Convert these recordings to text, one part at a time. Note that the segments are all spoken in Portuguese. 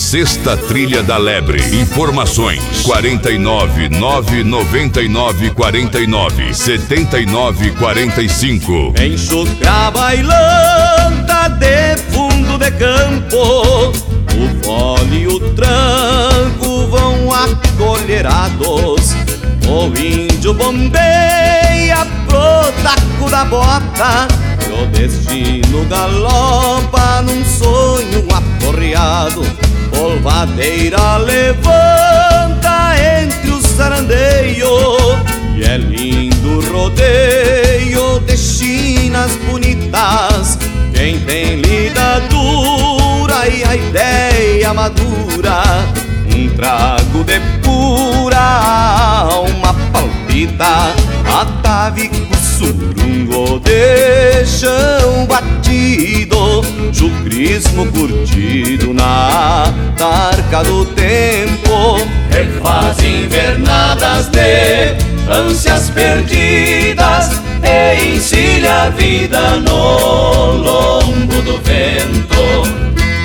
Sexta Trilha da Lebre. Informações 49 999 49 79 45. Enxucra bailanta de fundo de campo, o fole e o tranco vão acolherados. O índio bombeia pro taco da bota, e o destino galopa num sonho aporreado. Polvadeira levanta entre os sarandeios, e é lindo rodeio de chinas bonitas. Quem tem lida dura e a ideia madura, um trago de pura alma palpita. Atavico surungo de chão batido, chucrismo curtido na tarca do tempo. Refaz invernadas de ânsias perdidas e encilha a vida no lombo do vento.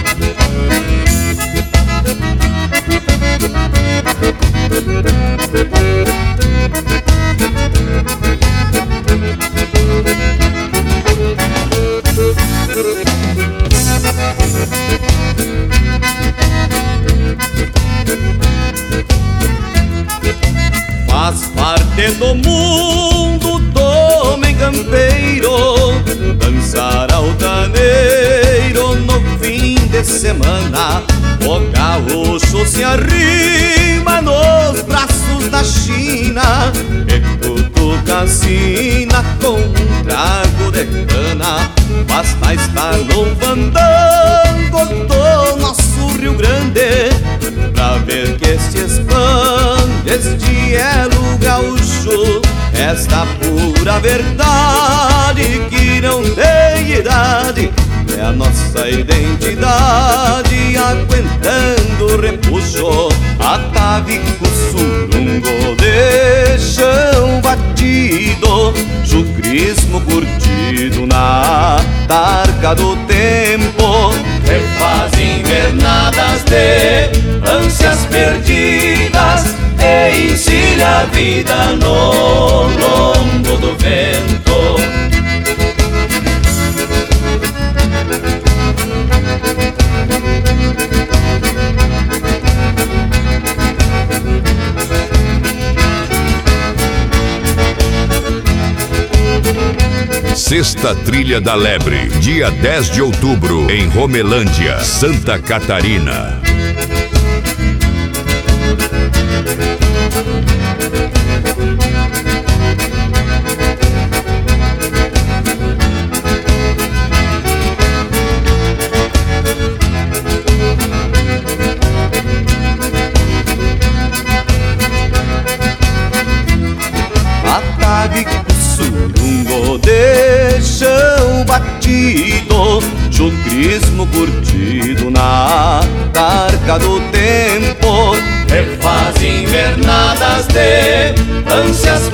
Faz parte do mundo do homem campeiro dançar altaneiro no fim de semana. O gaúcho se arrima nos braços da China e cutuca a sina com um trago de cana. Basta estar no fandango do nosso Rio Grande pra ver que se expande este elo gaúcho, esta pura verdade que não tem idade. É a nossa identidade aguentando o repuxo. Atavico surungo de chão batido, chucrismo curtido na tarca do tempo. Refaz invernadas de ânsias perdidas e encilha a vida no lombo do vento. Sexta Trilha da Lebre, dia 10 de outubro, em Romelândia, Santa Catarina. Atavico surungo de chão batido, chucrismo curtido na tarca do tempo. Refaz invernadas de ânsias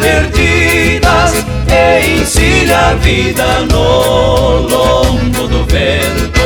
perdidas e encilha a vida no lombo do vento.